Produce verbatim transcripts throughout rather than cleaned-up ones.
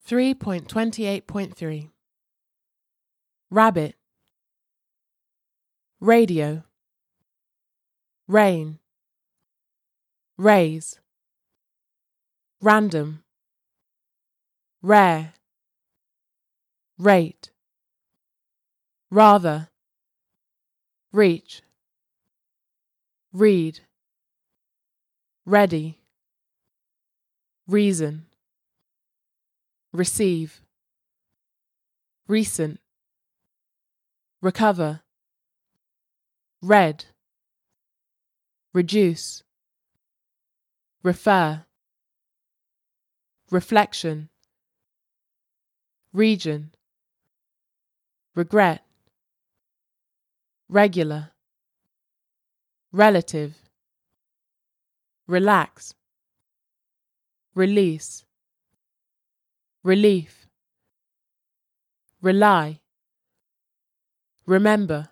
three point twenty-eight point three Rabbit, radio, rain, raise, random, rare, rate, rather, reach, read, ready, reason, receive, recent, recover, red, reduce, refer, reflection, region, regret, regular, relative, relax, release, relief, rely, remember,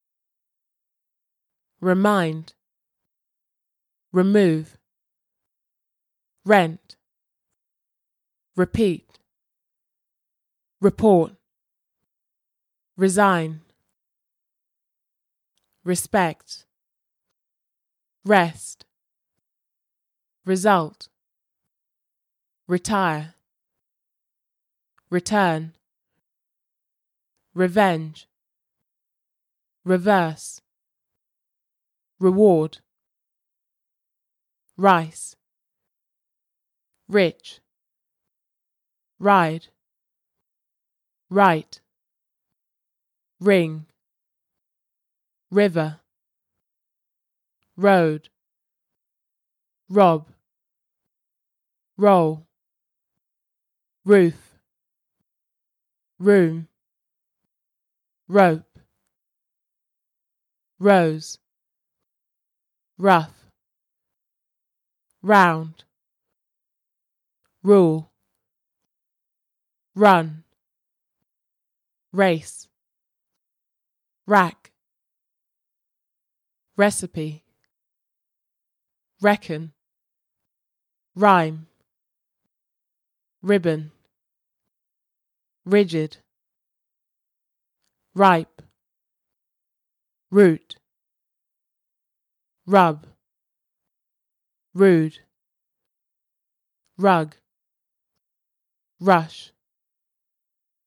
remind, remove, rent, repeat, report, resign, respect, rest, result, retire, return, revenge, reverse, reward, rice, rich, ride, right, ring, river, road, rob, roll, roof, room, rope, rose, rough, round, rule, run, race, rack, recipe, reckon, rhyme, ribbon, rigid, ripe, root, rub, rude, rug, rush,